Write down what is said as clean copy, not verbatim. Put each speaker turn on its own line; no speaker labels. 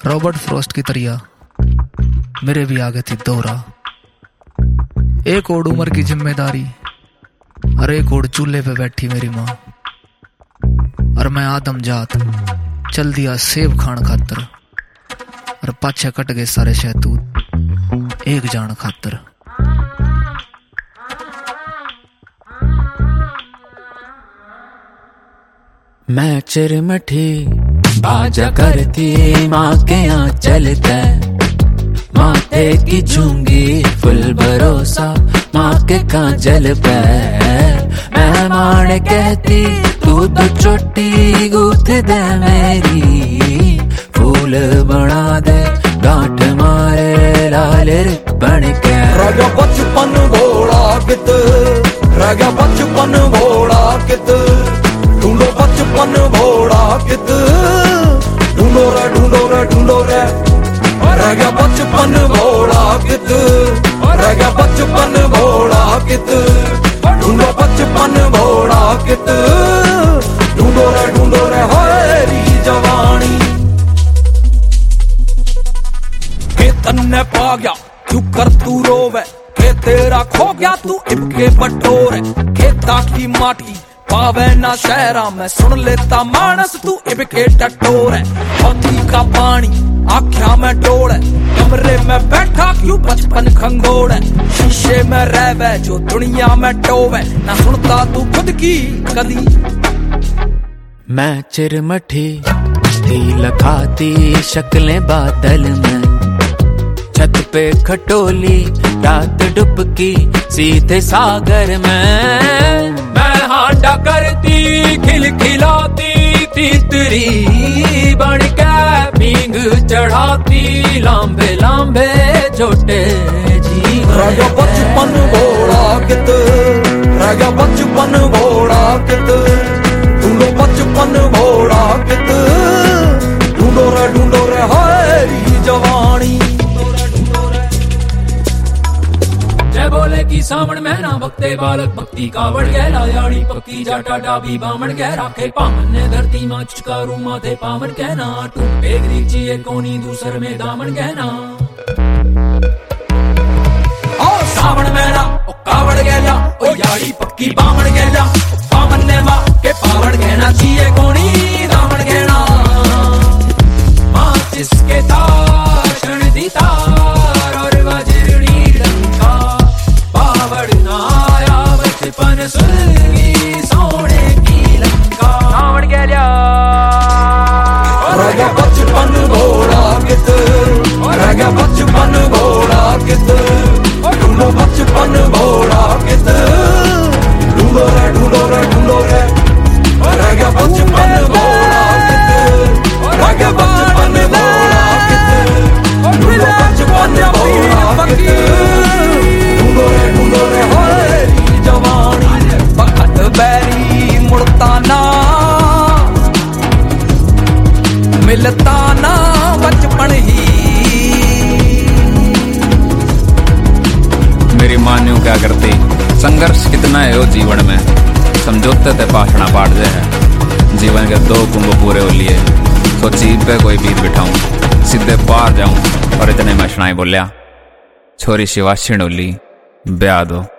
Robert Frost की तरह मेरे भी आगे थी दौरा। एक और उम्र की जिम्मेदारी और एक और चूल्हे पे बैठी मेरी माँ, और मैं आदम जात चल दिया सेब खान खातर, और पाछे कट गए सारे शहतूत एक जान खातर।
मैं चिरमठी बाजा करती माँ के यहाँ चलता, माथे की झुंगी फुल भरोसा माँ के काजल पे। मेहमान कहती तू तो चोटी गूथ दे मेरी, फूल बना दे गांठ मारे लाल बन के।
रह गया बचपन घोड़ा कित, रह गया बचपन घोड़ा कित, ढूंढो बचपन घोड़ा कित, ढूंढो रे ढूंढो रे ढूंढो रे। रह गया बचपन घोड़ा कित, रह गया बचपन घोड़ा कित, ढूंढो बचपन घोड़ा कित, ढूंढो रे हरी जवानी। के तन्ने पा गया क्यों कर तू रोवे, के तेरा खो गया तू इबके बटोरे। खेता की माटी पावे ना शहरा में, सुन लेता मानस तू इबके टटोरे। हाथी का पानी आख्या में डोले, कमरे में बैठा क्यों बचपन खंगोड़े। शीशे में रहवे जो दुनिया में टोवे, ना सुनता तू खुद की कदी।
मैं चिरमठी थी लखाती शक्लें बादल में, छत पे खटोली रात डुबकी सीधे सागर में। मैं हांडा करती खिलखिलाती तीतरी बन के पींग चढ़ाती लांबे लांबे छोटे जी।
रह गया बचपन घोड़ा कित, रह गया बचपन घोड़ा कित, ढूंढो बचपन घोड़ा कित, ढूंढो रे हरी जवानी।
जय बोले की सावण महीना भक्ते बालक भक्ति कावड़ गहरा याड़ी पक्की जाटा डाबी बामण गह राखे पामन ने धरती माँ चुचकारू माथे पावन कहना। टूट पेगरी जिए कोनी दूसर में दामन कहना।
ओ सावण महीना ओ कावड़ गहरा ओ याड़ी पक्की बामण गहरा, पामन ने माँ के पावन कहना जिए कोनी दामन कहना।
माँ जिसके तार क्षण दी तार और वज्रनी डंका, आया बचपन सुलगी सोने की लंका। रावण कह लिया
रह गया बचपन घोड़ा कित, रह गया बचपन घोड़ा कित, ढूंढो बचपन घोड़ा कित, ढूंढो रे। रह गया बचपन घोड़ा कित, रह गया बचपन घोड़ा कित, ढूंढो बचपन घोड़ा कित, ढूंढो रे हरी जवानी। बखत बैरी मुड़ता ना मिलता ना बचपन ही।
मेरी माँ न्यू क्या करती, संघर्ष कितना है वो जीवन में, समझौते थे पाषणा पाट दे है। जीवन के 2 कुंभ पूरे हो लिए, सोची पे कोई बीत बिठाऊं सीधे पार जाऊं, और इतने में शनाई बोलिया छोरी शिवाशी डोली ब्याह दो।